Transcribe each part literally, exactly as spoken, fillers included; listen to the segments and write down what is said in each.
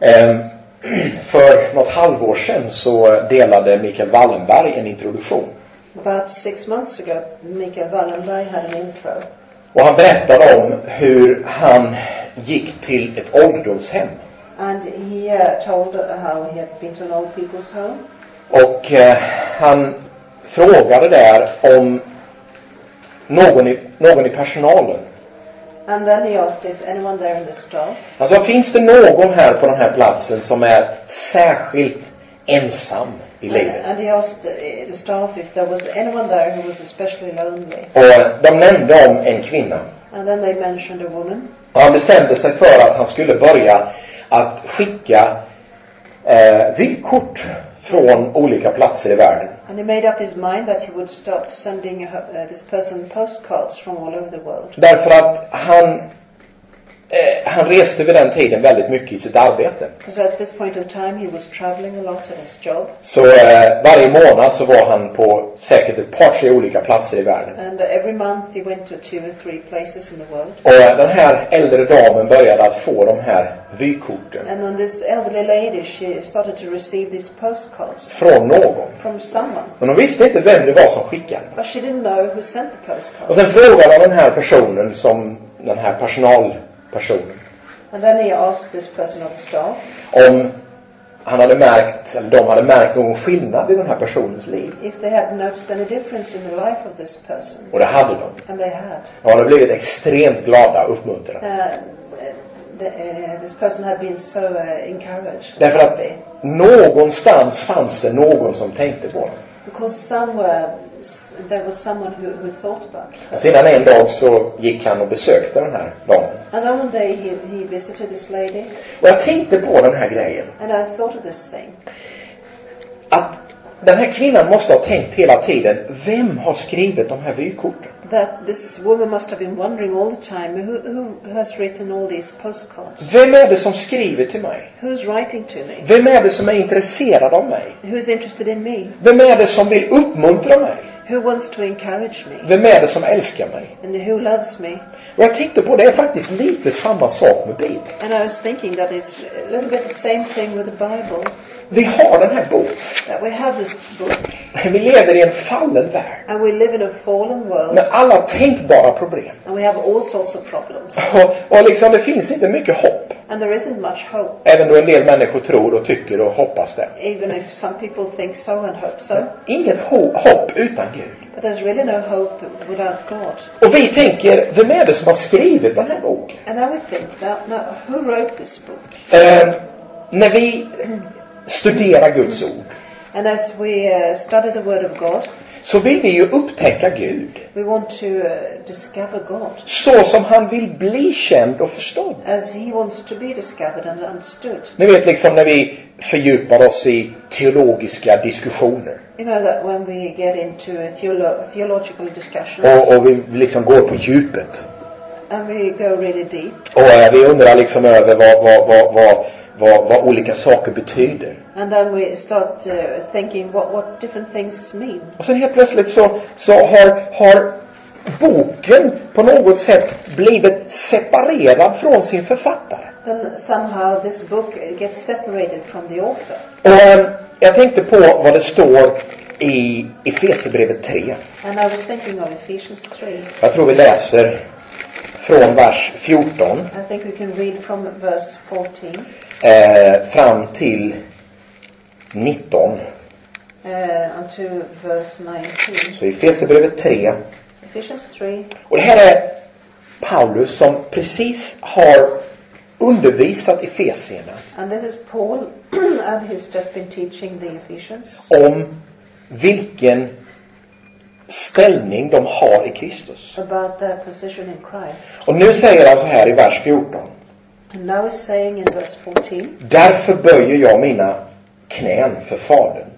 Eh, för något halvår sedan så delade Mikael Wallenberg en introduktion. About six months ago, Mikael Wallenberg had an intro. Och han berättade om hur han gick till ett ålderdomshem. And he uh, told how he had been to an old people's home. Och eh, han frågade där om någon i, någon i personalen. And then he asked if anyone there in the staff. Alltså, finns det någon här på den här platsen som är särskilt ensam i livet? And, and he asked the, the staff if there was anyone there who was especially lonely. Och de nämnde om en kvinna. And then they mentioned a woman. Och han bestämde sig för att han skulle börja att skicka eh, vykort från olika platser i världen. And he made up his mind that he would start sending uh, this person postcards from all over the world. Därför att han eh, han reste vid den tiden väldigt mycket i sitt arbete. Because at this point in time he was traveling a lot at his job. Så eh, varje månad så var han på säkert ett par tre olika platser i världen. And uh, every month he went to two or three places in the world. Och eh, den här äldre damen började att få de här vykorten. And then this elderly lady, she started to receive these postcards från någon. from someone. Men hon visste inte vem det var som skickade. But she didn't know who sent the postcards. Och sen frågade den här personen, som den här personalpersonen, And then he asked this person of the staff om han hade märkt, eller de hade märkt någon skillnad i den här personens liv. if they had noticed any difference in the life of this person. Och det hade de. And they had. Och de hade blivit extremt glada och uppmuntrade. Uh, the, uh, this person had been so uh, encouraged. Därför att någonstans fanns det någon som tänkte på dem. Because somewhere there was someone who, who thought about it. Och sedan en dag så gick han och besökte den här damen. And then one day he, he visited this lady. Och jag tänkte på den här grejen. And I thought of this thing. Att den här kvinnan måste ha tänkt hela tiden, vem har skrivit de här vykorten? That this woman must have been wondering all the time, who, who has written all these postcards? Vem är det som skriver till mig? Who's writing to me? Vem är det som är intresserad av mig? Who's interested in me? Vem är det som vill uppmuntra mig? Who wants to encourage me? Vem är det som älskar mig? And who loves me? Och jag tänkte på det är faktiskt lite samma sak med Bibeln. And I was thinking that it's a little bit the same thing with the Bible. Vi har den här boken. That we have this book. Vi lever i en fallen värld. And we live in a fallen world. Med alla tänkbara problem. And we have all sorts of problems. Och, och liksom det finns inte mycket hopp. And there isn't much hope. Även då en del människor tror och tycker och hoppas det. Even if some people think so and hope so. Inget ho- hopp utan Gud. But there's really no hope without God. Och vi tänker, vem är det som har skrivit den här boken? And now we think, now, now, who wrote this book? Eh, när vi studerar Guds ord And as we uh, study the Word of God, så vill vi ju upptäcka Gud. we want to uh, discover God Så som han vill bli känd och förstådd. as He wants to be discovered and understood. Ni vet liksom när vi fördjupar oss i teologiska diskussioner. You know that when we get into a theolo- theological discussions Och, och vi liksom går på djupet. and we go really deep, Och eh, vi undrar liksom över vad, vad, vad, vad, vad, vad olika saker betyder. and then we start uh, thinking what, what different things mean. Och sen helt plötsligt så, så har, har boken på något sätt blivit separerad från sin författare. Then somehow this book gets separated from the author. Och eh, jag tänkte på vad det står i Efesierbrevet tre. And I was thinking of Ephesians three. Jag tror vi läser från vers fjorton I think we can read from verse fourteen eh, fram till nitton. uh, unto verse nineteen. Så Efesierbrevet tre. Ephesians three. Och det här är Paulus som precis har undervisat Efesierna And this is Paul, and he's just been teaching the Ephesians om vilken ställning de har i Kristus. about their position in Christ. Och nu säger han så här i vers fjorton. And now he's saying in verse fourteen, Därför böjer jag mina knän för Fadern.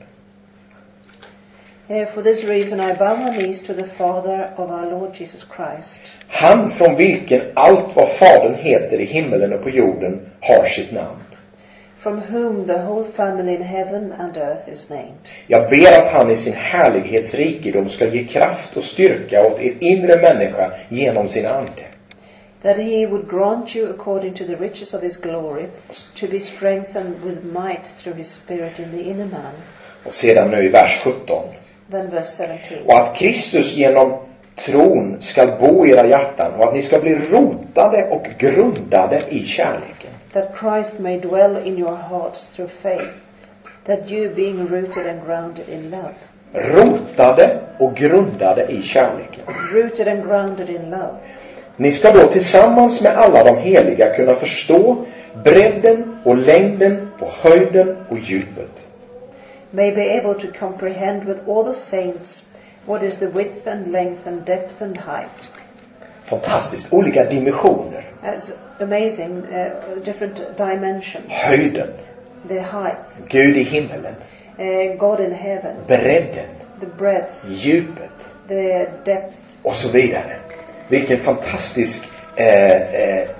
"Eh, for this reason I bow my knees to the Father of our Lord Jesus Christ, Han från vilken allt vad Fadern heter i himmelen och på jorden har sitt namn. from whom the whole family in heaven and earth is named. Jag ber att han i sin härlighetsrikedom ska ge kraft och styrka åt er inre människa genom sin ande. that he would grant you according to the riches of his glory to be strengthened with might through his spirit in the inner man. Och sedan nu i vers sjutton. Then verse seventeen. Och att Kristus genom tron ska bo i era hjärtan och att ni ska bli rotade och grundade i kärleken. That Christ may dwell in your hearts through faith, that you being rooted and grounded in love. Rotade och grundade i kärleken. Rooted and grounded in love. Ni ska då tillsammans med alla de heliga kunna förstå bredden och längden och höjden och djupet. May be able to comprehend with all the saints what is the width and length and depth and height. Fantastiskt. Olika dimensioner. It's amazing, uh, different dimensions. Höjden. The height. Gud i himmelen. Uh, God in heaven. Bredden. The breadth. Djupet. The depth. Och så vidare. Vilken fantastisk eh, eh,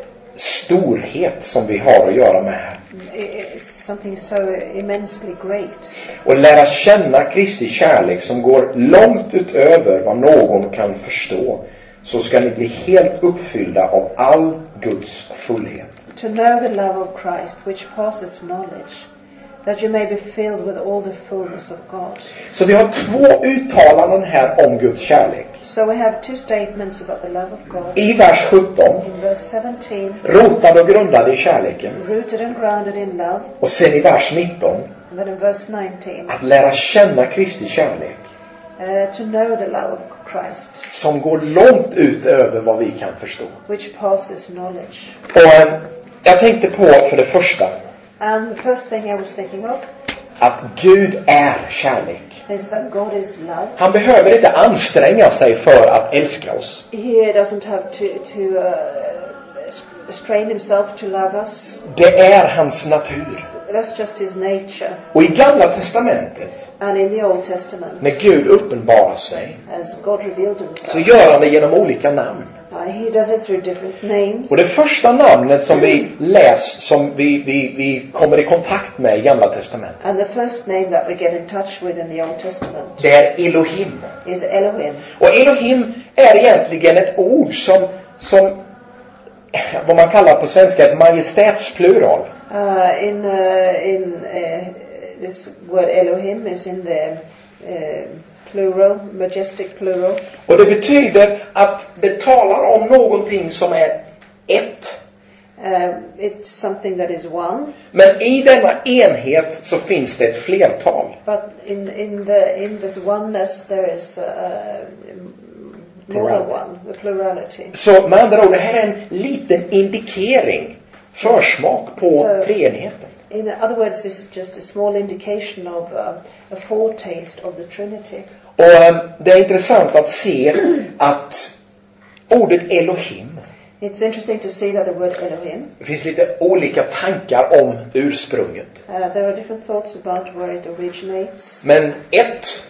storhet som vi har att göra med här. It's something so immensely great. Och lära känna Kristi kärlek som går långt utöver vad någon kan förstå. Så ska ni bli helt uppfyllda av all Guds fullhet. To know the love of Christ which passes knowledge, that you may be filled with all the fullness of God. Så vi har två uttalanden här om Guds kärlek. So we have two statements about the love of God. I vers sjutton. In verse seventeen. Rotad och grundad i kärleken. Rooted and grounded in love. Och sen i vers nitton. And then in verse nineteen. Att lära känna Kristi kärlek. Uh, to know the love of Christ. Som går långt ut över vad vi kan förstå. Which passes knowledge. Och jag tänkte på för det första. And the first thing I was thinking of. Att Gud är kärlek. Is that God is love. Han behöver inte anstränga sig för att älska oss. He doesn't have to to uh, strain himself to love us. Det är hans natur. That's just his nature. Och i Gamla testamentet, And in the Old Testament, när Gud uppenbarar sig, as God revealed himself, så gör han det genom olika namn. uh, he does it through different names. Och det första namnet som vi läs, som vi, vi, vi kommer i kontakt med i Gamla testamentet, And the first name that we get in touch with in the Old Testament det är Elohim. is Elohim. Och Elohim är egentligen ett ord som, som vad man kallar på svenska ett majestätsplural. Uh, in uh, in uh, this word Elohim is in the uh, plural, majestic plural. Och det betyder att det talar om någonting som är ett. Uh, it's something that is one. Men i denna enhet så finns det ett flertal. But in in the in this oneness there is uh, more than one, the plurality. Så med andra ord, det här är en liten indikering, försmak på So, treenigheten. in other words, this is just a small indication of uh, a foretaste of the Trinity. Och um, det är intressant att se att ordet Elohim, It's interesting to see that the word Elohim, det finns lite olika tankar om ursprunget. uh, there are different thoughts about where it originates. Men ett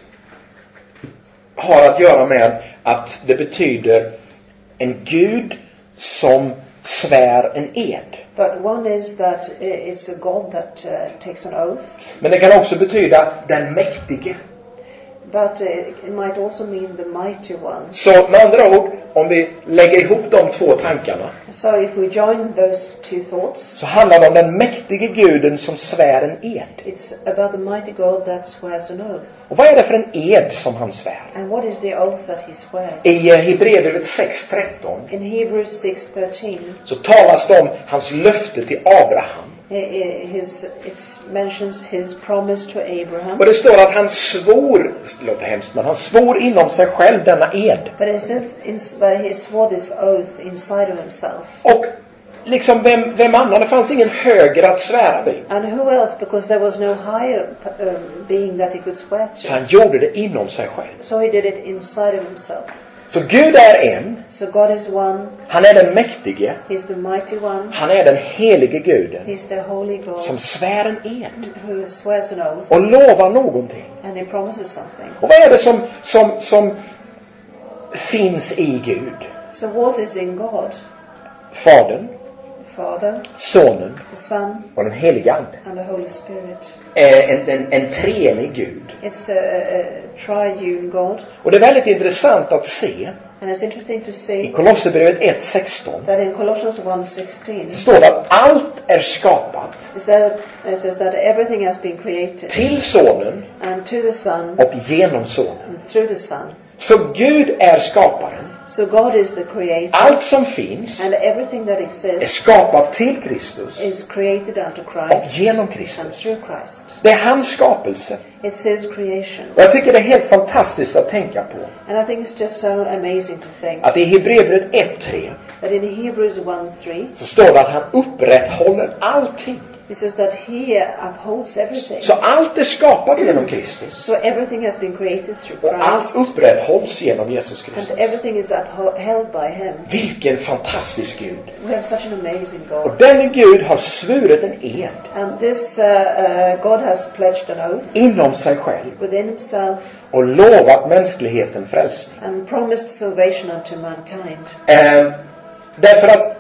har att göra med att det betyder en Gud som svär en ed. But one is that it's a God that uh, takes an oath. Men det kan också betyda den mäktige. But uh, it might also mean the mighty one. Så med andra ord, om vi lägger ihop de två tankarna, So if we join those two thoughts, så handlar det om den mäktige guden som svär en ed. it's about the mighty God that swears an oath. Och vad är det för en ed som han svär? And what is the oath that he swears? I eh, Hebreerbrevet sex tretton In Hebrews six thirteen, så talas det om hans löfte till Abraham. his, it mentions his promise to Abraham. Och det står att han svor, det låter hemskt, men han svor inom sig själv denna ed. But it says in, but he swore this oath inside of himself. Och liksom vem, vem annan, det fanns ingen högre att svära vid. And who else? Because there was no higher um, being that he could swear Så to. han gjorde det inom sig själv. So he did it inside of himself. Så Gud är en, So God is one. han är den mäktige, He's the mighty one. han är den helige guden He's the holy God som svär en ed who swears an oath och lovar någonting. and he promises something. Och vad är det som, som, som finns i Gud? So what is in God? Fadern, The Father, Sonen the Son, och den helige Ande. and the Holy Spirit. En, en, en, en treenig Gud. It's a, a, a triune God. Och det är väldigt intressant att se And it's interesting to I see Kolosserbrevet ett sexton that in Colossians one sixteen, står det att allt är skapat is that it says that everything has been created, till Sonen and to the Son, och genom Sonen. and through the Son. Så Gud är skaparen. So God is the creator, Allt som finns and everything that är exists skapat till Kristus is created unto och Christ genom and Kristus. through Christ. Det är hans skapelse. It's His creation. Och jag tycker det är helt fantastiskt att tänka på And I think it's just so amazing to think att i Hebreerbrevet ett tre that in Hebrews one three, så står det att han upprätthåller allting. it says that He upholds everything. Så allt är skapat genom Kristus. So everything has been created through Och allt Christ, upprätthålls genom Jesus and Kristus. everything is upheld by Him. Vilken fantastisk Gud. We have such an amazing Och God. den Gud har svurit en ed And this uh, uh, God has pledged an oath inom sig själv within Himself och lovat mänskligheten frälsning. and promised salvation unto mankind. Eh, därför att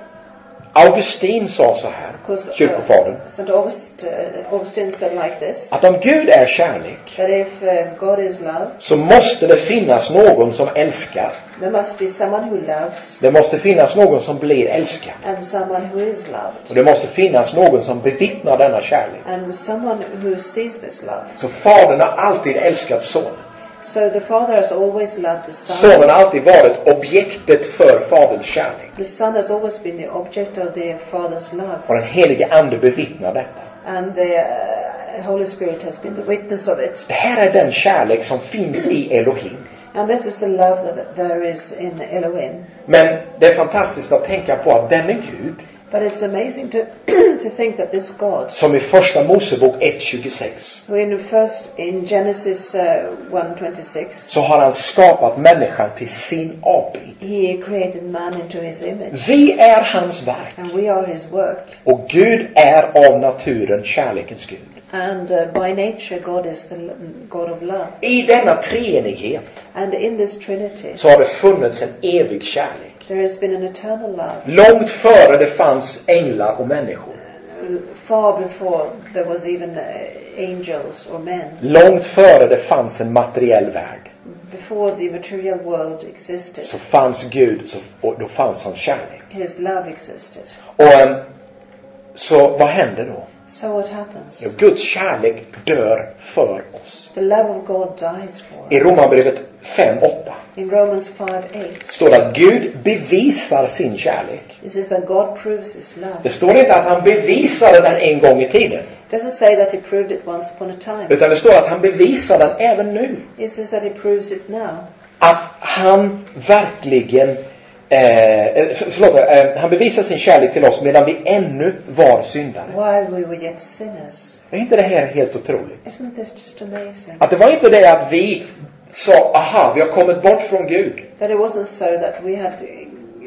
Augustin sa så här, Because kyrkofadern, uh, Saint August, uh, Augustine said like this, att om Gud är kärlek that if uh, God is love, så måste det finnas någon som älskar. there must be someone who loves Det måste finnas någon som blir älskad. and someone who is loved, Och det måste finnas någon som bevittnar denna kärlek. and someone who sees this love. Så fadern har alltid älskat sonen. So the Father has always loved the Son. Sonen har alltid varit objektet för faderns kärlek. The Son has always been the object of the Father's love. Och den helige ande bevittnar detta. And the uh, Holy Spirit has been the witness of it. Det här är den kärlek som finns i Elohim. And this is the love that there is in Elohim. Men det är fantastiskt att tänka på att denne Gud, But it's amazing to to think that this God, som i första Mosebok ett tjugosex, who in first in Genesis uh, one twenty-six, så har han skapat människan till sin avbild. He created man into His image, Vi är hans verk. and we are His work. Och Gud är av naturen kärlekens Gud. And uh, by nature, God is the l- God of love. I denna treenighet And in this Trinity, så har det funnits en evig kärlek. there has been an eternal love. Långt före det fanns änglar och människor. Uh, Far before there was even uh, angels or men. Långt före det fanns en materiell värld. Before the material world existed, Så fanns Gud, så, och då fanns hans kärlek. His love existed. Och äm, så vad händer då? So what happens? Jo, Guds kärlek dör för oss. The love of God dies for I us. Romarbrevet fem åtta In Romans five eight, står det att Gud bevisar sin kärlek. it says that God proves His love. Det står inte att han bevisade den en gång i tiden. It doesn't say that He proved it once upon a time. Utan det står att han bevisar den även nu. It says that He proves it now. Att han verkligen eh, förlåt, eh, han bevisar sin kärlek till oss medan vi ännu var syndare. While we were yet sinners. Är inte det här helt otroligt? Isn't this just amazing? Att det var inte det att vi sa, aha, vi har kommit bort från Gud. That it wasn't so that we had uh,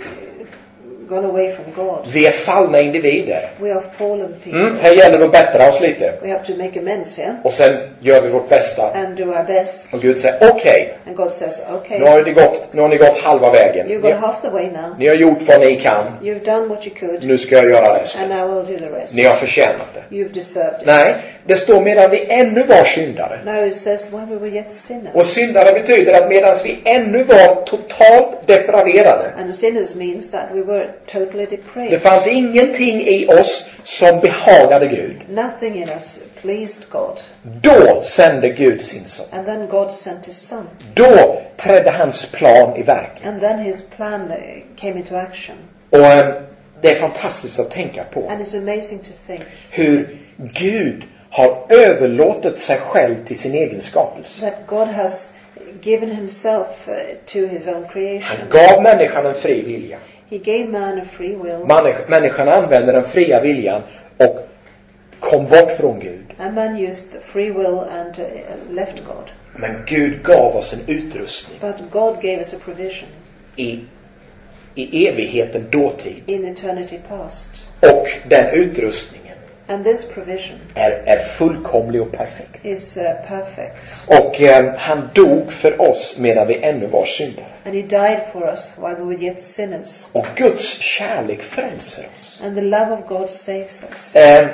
gone away from God. Vi är fallna individer. We are fallen people. Mm, här gäller det att bättra oss lite. We have to make amends here Och sen gör vi vårt bästa. and do our best. Och Gud säger, okej, And God says, okay, nu har ni gått, nu har ni gått halva vägen. you've Ni, got half the way now. ni har gjort vad ni kan. You've done what you could, Nu ska jag göra resten. and now we'll do the rest. Ni har förtjänat det. You've deserved it. Nej, det står medan vi ännu var syndare. No, it says while we were yet sinners. Och syndare betyder att medan vi ännu var totalt depraverade. And sinners means that we were totally Det depraved. fanns ingenting i oss som behagade Gud. Nothing in us pleased God. Då sände Gud sin son. And then God sent His Son. Då trädde hans plan i verket. And then His plan uh, came into action. Och eh, det är fantastiskt att tänka på And it's amazing to think hur Gud har överlåtit sig själv till sin egen skapelse. that God has given Himself uh, to His own Han creation. gav människan en fri vilja. He gave man a free will. Människ- Människan använde den fria viljan och kom bort från Gud. And man used the free will and uh, left God. Men Gud gav oss en utrustning But God gave us a provision i, i evigheten dåtid. in eternity past. Och den utrustningen And this provision är, är fullkomlig och perfekt. is uh, perfect. Och eh, han dog för oss medan vi ännu var syndare. And He died for us while we were yet sinners. Och Guds kärlek frälser oss. And the love of God saves us. Eh,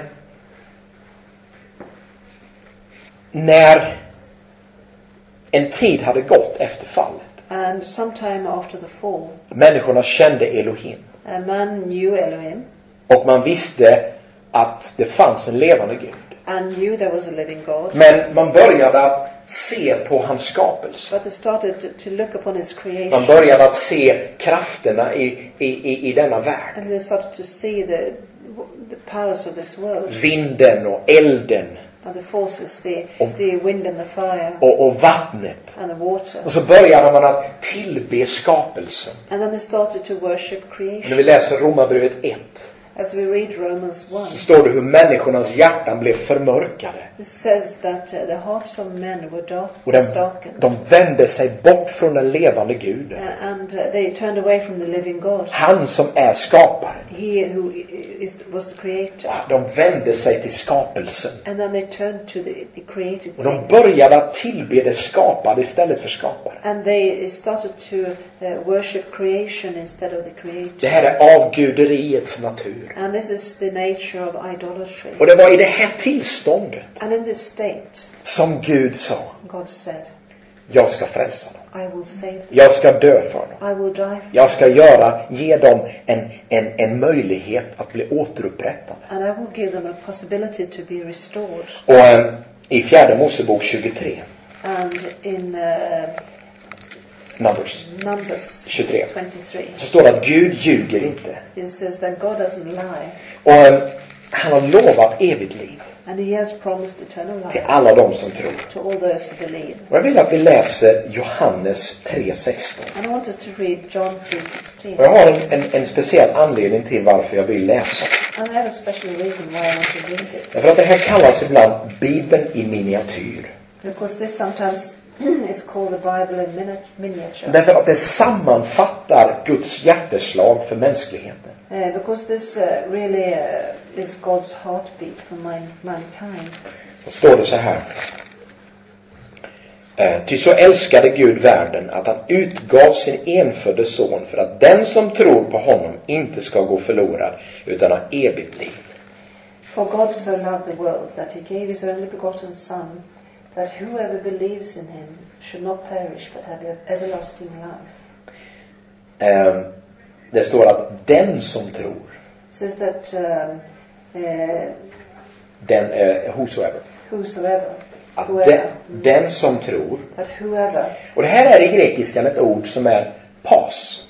när en tid hade gått efter fallet And sometime after the fall, Människorna kände Elohim. a man knew Elohim Och man visste att det fanns en levande Gud. and knew there was a living God. Men man började att se på hans skapelse. But they started to, to look upon his Man creation. började att se krafterna i, i, i, i denna värld. And they started to see the, the powers of this world. Vinden och elden And the forces, the, Och- the wind and the fire och, och vattnet. and the water. Och så började man att tillbe skapelsen. And then they started to worship När creation. vi läser Romarbrevet ett As we read Romans one, så står det hur människornas hjärtan blev förmörkade. it says that uh, the hearts of men were dark, Och de, was darkened. de vände sig bort från den levande Guden. Uh, and uh, they turned away from the living God. Han som är skaparen. He who is, was the creator. De vände sig till skapelsen. And then they turned to the, the created Och de things. började att tillbe det skapade istället för skaparen. And they started to uh, worship creation instead of the creator. Det här är avguderiets natur. And this is the nature of idolatry. Och det var i det här tillståndet And in this state, som Gud sa: God said, jag ska frälsa dem. I will save them. Jag ska dö för dem. I will die for Jag ska göra, ge dem en, en, en möjlighet att bli återupprättade. and I will give them a possibility to be restored. Och eh, i fjärde Mosebok tjugotre, And in uh, Numbers Numbers tjugotre, twenty-three, så står det att Gud ljuger inte. it says that God doesn't lie, Och eh, han har lovat evigt liv and He has promised eternal till life alla de som tror. to all those who believe. Och jag vill att vi läser Johannes tre sexton. And I want us to read John three Och sixteen. jag har en, en, en speciell anledning till varför jag vill läsa. And I have a special reason why I want to read it. Därför att det här kallas ibland Bibeln i miniatyr. Because this sometimes is called the Bible in mini- miniature. Därför att det sammanfattar Guds hjärteslag för mänskligheten. Uh, because this uh, really uh, is God's heartbeat for man- mankind. Då står det så här. Eh, Ty så älskade Gud världen att han utgav sin enfödde son för att den som tror på honom inte ska gå förlorad utan ha evigt liv. For God so loved the world that He gave His only begotten Son, that whoever believes in Him should not perish but have everlasting life. Eh, Det står att den som tror, It says that um, uh, den, eh, whosoever, whosoever, att whoever, den, den som tror, that whoever, och det här är i grekiskan ett ord som är pas.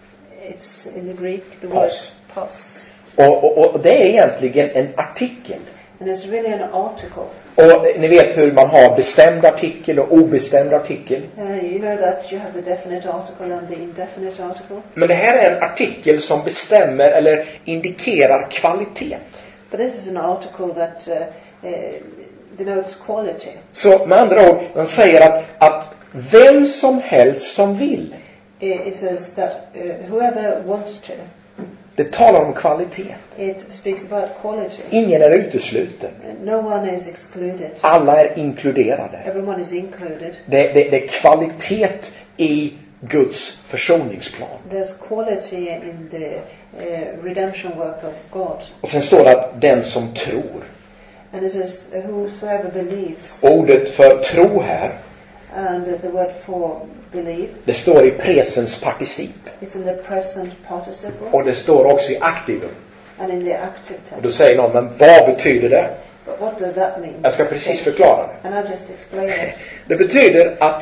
it's in the Greek the Pas. word pas, Och, och, och det är egentligen en artikel. and it's really an article. Och ni vet hur man har bestämd artikel och obestämd artikel. Uh, you know that you have the definite article and the indefinite article. Men det här är en artikel som bestämmer eller indikerar kvalitet. But this is an article that uh, uh, denotes quality. Så med andra ord, man säger att, att vem som helst som vill, It, it says that uh, whoever wants to. det talar om kvalitet. It speaks about quality. Ingen är utesluten. No one is excluded. Alla är inkluderade. Everyone is included. Det, det, det är kvalitet i Guds försoningsplan. There's quality in the uh, redemption work of God. Och sen står det att den som tror. And it says, whosoever believes. Ordet för tro här, And the word for believe, det står i presens particip. it's in the present participle Och det står också i aktivum. and in the active Och då tense. säger någon, men vad betyder det? But what does that mean? Jag ska precis förklara det. And I'll just explain it. Det betyder att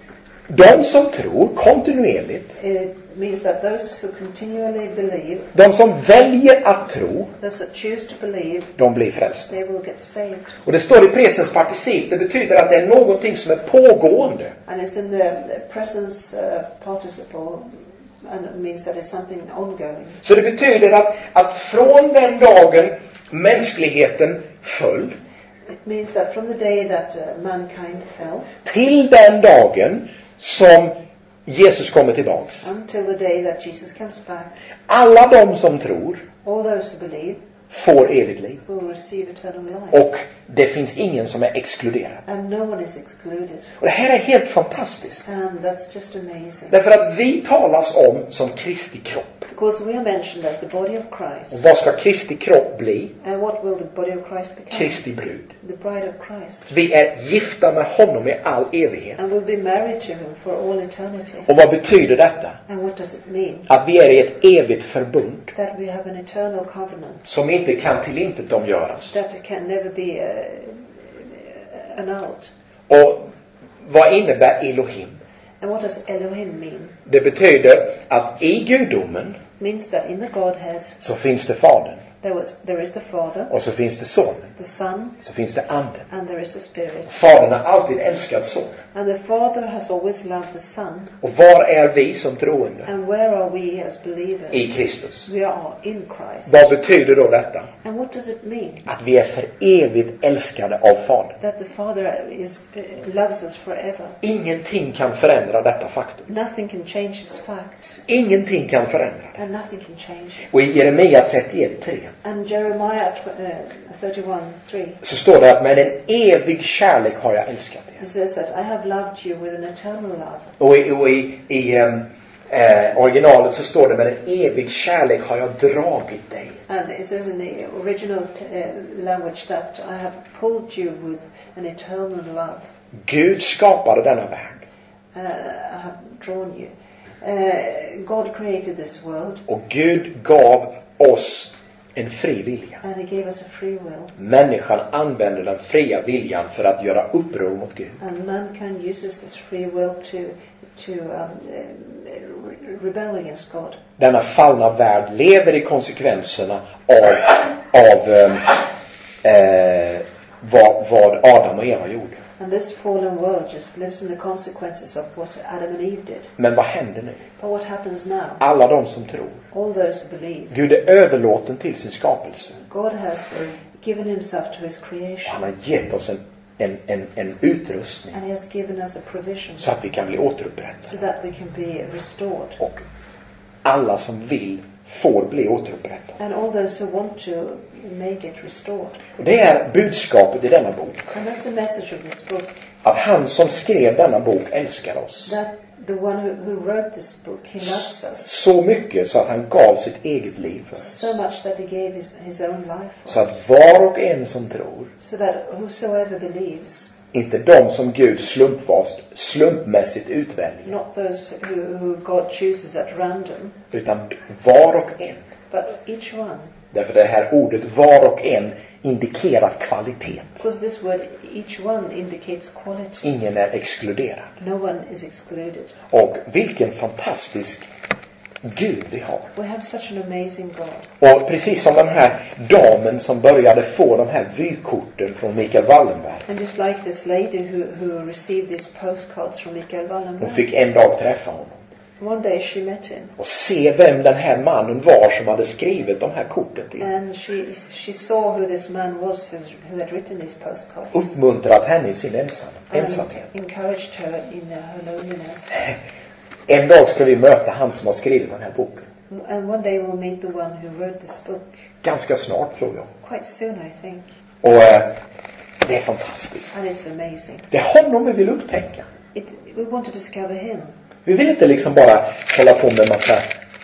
de som tror kontinuerligt, It means that those who continually believe, de som väljer att tro, those that choose to believe, de blir frälsta. they will get saved. Och det står i presens particip, det betyder att det är någonting som är pågående. And it's in the, the presence uh, participle, and it means that it's something ongoing. Så det betyder att, att från den dagen mänskligheten föll, It means that from the day that uh, mankind fell till den dagen som Jesus kommer tillbaks, until the day that Jesus comes back, alla de som tror all those who believe får evigt liv. will receive eternal life. Och det finns ingen som är exkluderad. And no one is excluded. Och det här är helt fantastiskt. And that's just amazing. Därför att vi talas om som Kristi kropp. Because we are mentioned as the body of Christ. Och vad ska Kristi kropp bli? And what will the body of Christ become? Kristi brud. The bride of Christ. Vi är gifta med honom i all evighet. And we'll be married to him for all eternity. Och vad betyder detta? And what does it mean? Att vi är i ett evigt förbund That we have an eternal covenant. som inte kan tillintetgöras. That can never be uh, annulled. Och vad innebär Elohim? And what does Elohim mean? Det betyder att i gudomen Means that in the Godhead så finns det Fadern. there was there is the Father, Och så finns det Sonen. the Son, Så finns det Anden. and there is the Spirit. Fadern har alltid älskat Sonen. And the Father has always loved the Son. Och var är vi som troende? And where are we as believers? I Kristus. We are in Christ. Vad betyder då detta? And what does it mean? Att vi är för evigt älskade av Fadern. That the Father is uh, loves us forever. Ingenting kan förändra detta faktum. Nothing can change this fact. Ingenting kan förändra det. And nothing can change it. Och i Jeremia trettioett tre And Jeremiah uh, thirty-one three, så står det att med en evig kärlek har jag älskat er. it says that I have loved you with an eternal love. Och i, och i, i um, eh, originalet så står det med en evig kärlek har jag dragit dig. And it says in the original t- uh, language that I have pulled you with an eternal love. Gud skapade denna värld. Uh, I have drawn you. Uh, God created this world, Och Gud gav oss en fri vilja. and He gave us a free will. Människan använder den fria viljan för att göra uppror mot Gud. And mankind uses this free will to to um, uh, rebel against God. Denna fallna värld lever i konsekvenserna av, av um, eh, vad, vad Adam och Eva gjorde. And this fallen world just lives in the consequences of what Adam and Eve did. Men vad händer nu? But what happens now? Alla de som tror. All those who believe. Gud är överlåten till sin skapelse. God has uh, given Himself to His Och creation. han har gett oss en, en, en, en utrustning And He has given us a provision så att vi kan bli återupprättade. so that we can be restored. Och alla som vill får bli återupprättade. And all those who want to make it restored. Och det är budskapet i denna bok. And that's the message of this book. Att han som skrev denna bok älskar oss. That the one who, who wrote this book, He loves us Så mycket så att han gav sitt eget liv för oss. so much that He gave His, his own life for Så us. att var och en som tror, So that whosoever believes, inte de som Gud slumpvast, slumpmässigt utväljer, not those who, who God chooses at random, utan var och en. but each one. Därför det här ordet var och en indikerar kvalitet. Because this word, each one, indicates quality. Ingen är exkluderad. No one is excluded. Och vilken fantastisk Gud vi har. We have such an amazing God. Och precis som den här damen som började få de här vykorten från Mikael Wallenberg. And just like this lady who, who received these postcards from Mikael Hon Wallenberg, fick en dag träffa honom. one day she met him. Och se vem den här mannen var som hade skrivit de här korten till. And she she saw who this man was who's, who had written these postcards. Uppmuntrat henne i sin ensam, ensamhet. And encouraged her in uh, her loneliness. En dag ska vi möta han som har skrivit den här boken. And one day we'll meet the one who wrote this book. Ganska snart tror jag. Quite soon, I think. Och eh, det är fantastiskt. And it's amazing. Det är honom vi vill upptäcka. It, we want to discover Him. Vi vill inte liksom bara hålla på med massa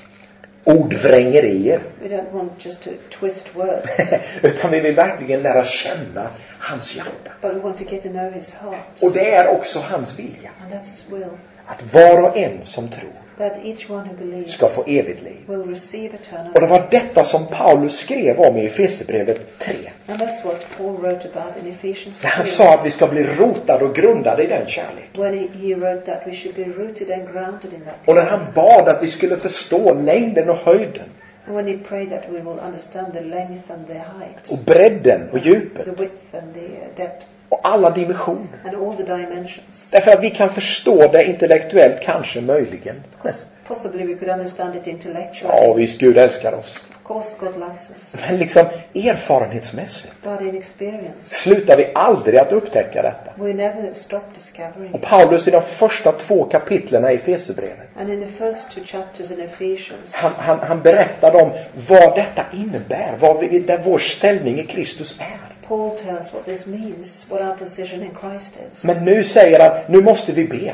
ordvrängerier. We don't want just to twist words. Utan vi vill verkligen lära känna hans hjärta. But we want to get to know His heart. Och det är också hans vilja. And that's His will. Att var och en som tror That each one who believes ska få evigt liv. will receive eternal Och det life. var detta som Paulus skrev om i Efesierbrevet tre. And that's what Paul wrote about in Ephesians Där han three. sa att vi ska bli rotade och grundade i den kärleken. When he, he wrote that we should be rooted and grounded in that. Och när han bad att vi skulle förstå längden och höjden. And when he prayed that we will understand the length and the height. Och bredden och djupet. The width and the uh, depth. Och alla dimensioner. And all the dimensions. Därför att vi kan förstå det intellektuellt kanske möjligen. Possibly we could understand it intellectually. Ja visst, Gud älskar oss. Of course God loves us. Men liksom erfarenhetsmässigt But in experience, slutar vi aldrig att upptäcka detta. we never stop discovering Och it. Paulus i de första två kapitlerna i Efesierbrevet, And in the first two chapters in Ephesians, han, han, han berättade om vad detta innebär. Vad vi, där vår ställning i Kristus är. Paul tells what this means, what our position in Christ is. Men nu säger han, nu måste vi be.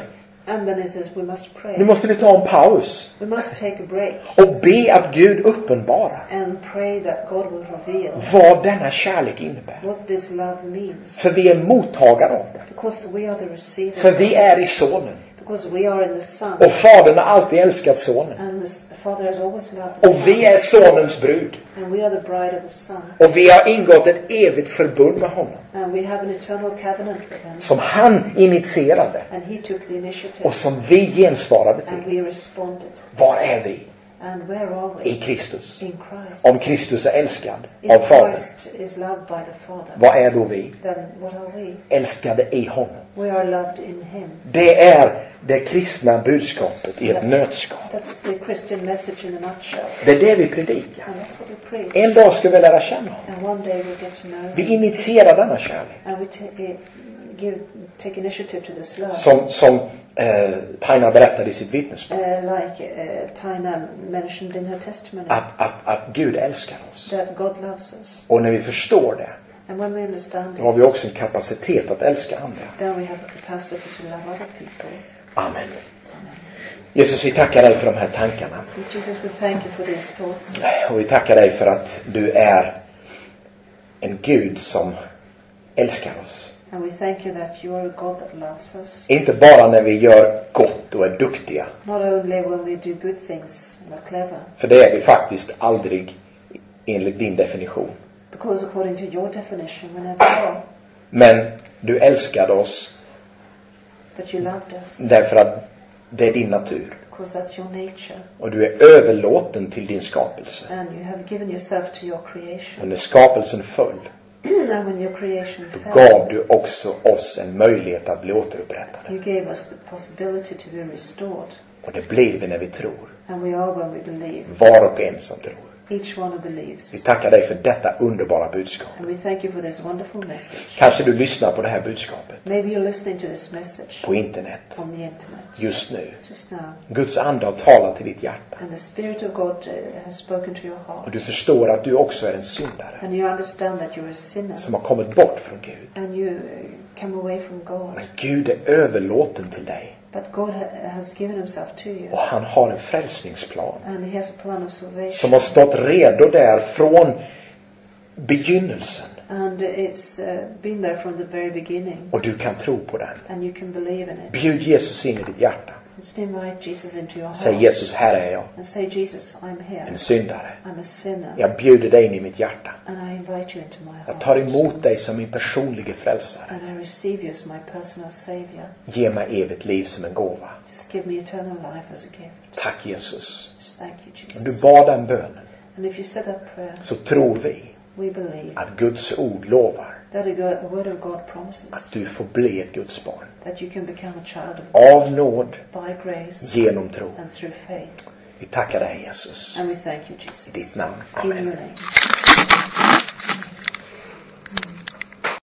And then it says we must pray. Nu måste vi ta en paus. We must take a break. Och be att Gud uppenbarar. And pray that God will reveal. Vad denna kärlek innebär. What this love means. För vi är mottagare av det. Because we are the receivers. För vi är i sonen. Because we are in the Son. Och Fadern har alltid älskat sonen. And the Father has always loved the Och vi är sonens brud. And we are the bride of the Son. Och vi har ingått ett evigt förbund med honom. And we have an eternal covenant with him. Som han initierade. And he took the initiative. Och som vi gensvarade And till. we responded. Var är vi? And where are we? I Kristus. In Christ. Om Kristus är älskad If av Fadern. Christ is loved by the Father. Vad är då vi? Then what are we? Älskade i honom. We are loved in him. Det är det kristna budskapet i ett nötskal. That's the Christian message in a nutshell. Det är det vi predikar. And that's what we preach. En dag ska vi lära känna honom. And one day we'll get to know Vi him. initierar denna kärlek. And we ta- eh, give, take initiative to this love. Som, som eh, Taina berättade i sitt vittnesmål. Uh, like uh, Tina mentioned in her testimony. Att, att, att Gud älskar oss. That God loves us. Och när vi förstår det. And when we understand Då har it, vi också en kapacitet att älska andra. then we have the capacity to love other people. Amen. Jesus, vi tackar dig för de här tankarna. Jesus, we thank you for these thoughts. Och vi tackar dig för att du är en Gud som älskar oss. And we thank you that you are a God that loves us. Inte bara när vi gör gott och är duktiga. Not only when we do good things and are clever. För det är vi faktiskt aldrig enligt din definition. Because according to your definition, we never are. Men du älskade oss But you loved us. därför att det är din natur. Because that's your nature. Och du är överlåten till din skapelse. And you have given yourself to your Och creation. när skapelsen föll, And when your creation då fell, gav du också oss en möjlighet att bli återupprättade. you gave us the possibility to be restored. Och det blir vi när vi tror. And we are when we believe. Var och en som tror. Each one who believes. Vi tackar dig för detta underbara budskap. And we thank you for this wonderful message. Kanske du lyssnar på det här budskapet Maybe you're listening to this message på internet on the internet just nu. just now. Guds ande har talat till ditt hjärta. And the Spirit of God uh, has spoken to your Och heart. du förstår att du också är en syndare And you understand that you're a sinner. som har kommit bort från Gud. And you uh, come away from God. Men Gud är överlåten till dig. But God ha- has given himself to you. Och han har en frälsningsplan And he has a plan of salvation. som har stått redo där från begynnelsen. And it's uh, been there from the very beginning. Och du kan tro på den. And you can believe in it. Bjud Jesus in i ditt hjärta. Just invite Jesus into your Säg heart. Jesus, här är jag. And say, Jesus, I'm here. En syndare. I'm a sinner. Jag bjuder dig in i mitt hjärta. And I invite you into my heart. Jag tar emot dig som min personliga frälsare. And I receive you as my personal Savior. Ge mig evigt liv som en gåva. Just give me eternal life as a gift. Tack Jesus. Just thank you, Jesus. Om du bad den bönen And if you said that prayer, så tror vi we believe att Guds ord lovar that a, go- a word of God promises att du får bli ett Guds barn. that you can become a child of God Av nåd, by grace genom tro. and through faith. Vi tackar dig Jesus. And we thank you, I Jesus. ditt namn. In Amen. your name.